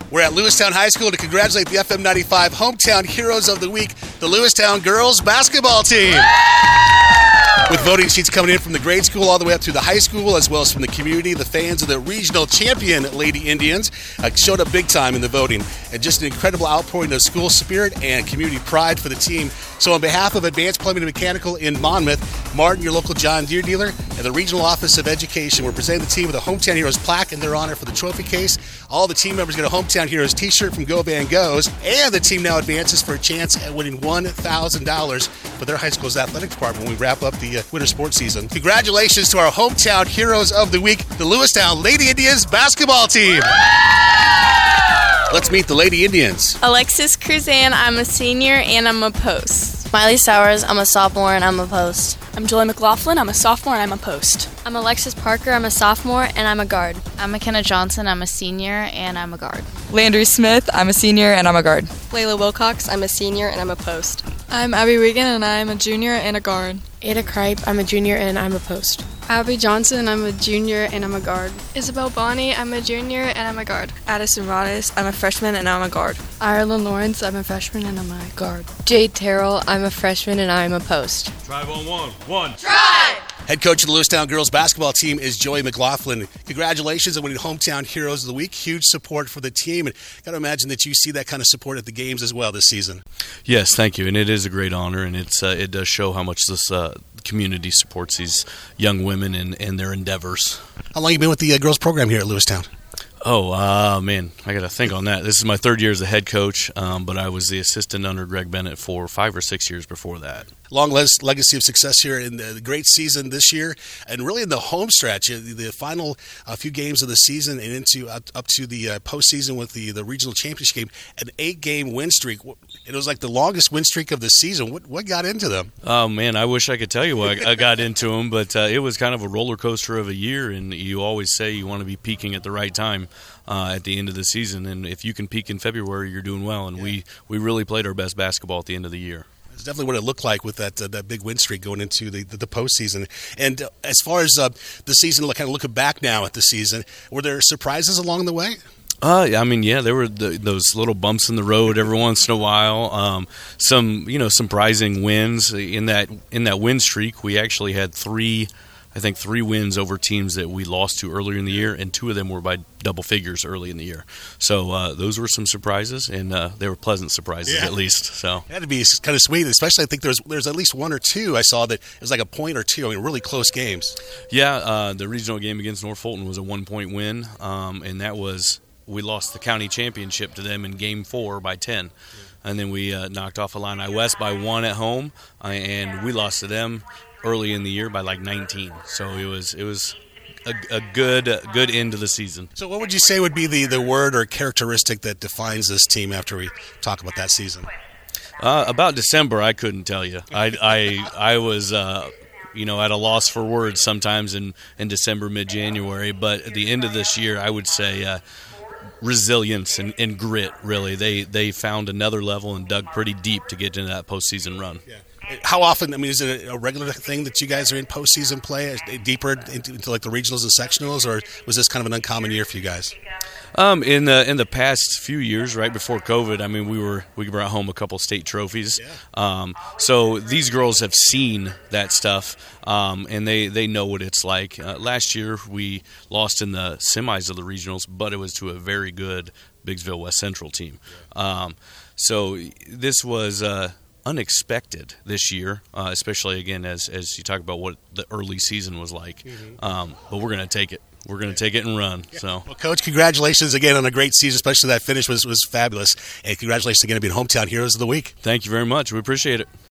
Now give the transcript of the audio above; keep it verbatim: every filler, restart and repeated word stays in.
We're at Lewistown High School to congratulate the F M ninety-five Hometown Heroes of the Week, the Lewistown girls basketball team. With voting sheets coming in from the grade school all the way up to the high school, as well as from the community, the fans of the regional champion Lady Indians uh, showed up big time in the voting. And just an incredible outpouring of school spirit and community pride for the team. So on behalf of Advanced Plumbing and Mechanical in Monmouth, Martin, your local John Deere dealer, and the Regional Office of Education, we're presenting the team with a Hometown Heroes plaque in their honor for the trophy case. All the team members get a Hometown Heroes t-shirt from Go Van Goes, and the team now advances for a chance at winning one thousand dollars for their high school's athletic department when we wrap up the uh, winter sports season. Congratulations to our Hometown Heroes of the Week, the Lewistown Lady Indians basketball team. Let's meet the Lady Indians. Alexis Cruzan, I'm a senior and I'm a post. Miley Sowers, I'm a sophomore and I'm a post. I'm Joy McLaughlin, I'm a sophomore and I'm a post. I'm Alexis Parker, I'm a sophomore and I'm a guard. I'm McKenna Johnson, I'm a senior and I'm a guard. Landry Smith, I'm a senior and I'm a guard. Layla Wilcox, I'm a senior and I'm a post. I'm Abby Regan and I'm a junior and a guard. Ada Kripe, I'm a junior and I'm a post. Abby Johnson, I'm a junior and I'm a guard. Isabel Bonney, I'm a junior and I'm a guard. Addison Rodis, I'm a freshman and I'm a guard. Ireland Lawrence, I'm a freshman and I'm a guard. Jade Terrell, I'm a freshman and I'm a post. Drive on one. One. Drive! Head coach of the Lewistown girls basketball team is Joy McLaughlin. Congratulations on winning Hometown Heroes of the Week. Huge support for the team. And got to imagine that you see that kind of support at the games as well this season. Yes, thank you. And it is a great honor, and it's uh, it does show how much this uh, community supports these young women and, and their endeavors. How long have you been with the uh, girls program here at Lewistown? Oh, uh, man, I got to think on that. This is my third year as a head coach, um, but I was the assistant under Greg Bennett for five or six years before that. Long legacy of success here in the great season this year, and really in the home stretch, the final uh, few games of the season and into up, up to the uh, postseason with the, the regional championship game, an eight-game win streak. It was like the longest win streak of the season. What what got into them? Oh, man, I wish I could tell you what I got into them, but uh, it was kind of a roller coaster of a year, and you always say you want to be peaking at the right time uh, at the end of the season, and if you can peak in February, you're doing well, and yeah. we, we really played our best basketball at the end of the year. It's definitely what it looked like with that uh, that big win streak going into the, the, the postseason. And uh, as far as uh, the season, kind of looking back now at the season, were there surprises along the way? Uh, I mean, yeah, there were the, those little bumps in the road every once in a while. Um, some, you know, surprising wins in that in that win streak. We actually had three. I think three wins over teams that we lost to earlier in the year, and two of them were by double figures early in the year. So uh, those were some surprises, and uh, they were pleasant surprises yeah. at least. So it had to be kind of sweet, especially I think there's there's at least one or two I saw that it was like a point or two. I mean, really close games. Yeah, uh, the regional game against North Fulton was a one-point win, um, and that was we lost the county championship to them in Game Four by ten. Yeah. And then we uh, knocked off Illini West by one at home, uh, and we lost to them early in the year by like nineteen. So it was it was a, a good uh, good end to the season. So what would you say would be the, the word or characteristic that defines this team after we talk about that season? Uh, about December, I couldn't tell you. I I I was uh, you know at a loss for words sometimes in, in December, mid-January. But at the end of this year, I would say uh, resilience and, and grit. Really, they they found another level and dug pretty deep to get into that postseason run. Yeah. How often, I mean, is it a regular thing that you guys are in postseason play, deeper into, into like the regionals and sectionals, or was this kind of an uncommon year for you guys? Um, in the in the past few years, right before COVID, I mean, we were we brought home a couple state trophies. Yeah. Um, so these girls have seen that stuff, um, and they, they know what it's like. Uh, last year, we lost in the semis of the regionals, but it was to a very good Biggsville West Central team. Um, so this was Uh, unexpected this year, uh, especially again as as you talk about what the early season was like. Mm-hmm. Um, but we're going to take it. We're going to take it and run. Yeah. So, well, Coach, congratulations again on a great season. Especially that finish was was fabulous. And congratulations again on being Hometown Heroes of the Week. Thank you very much. We appreciate it.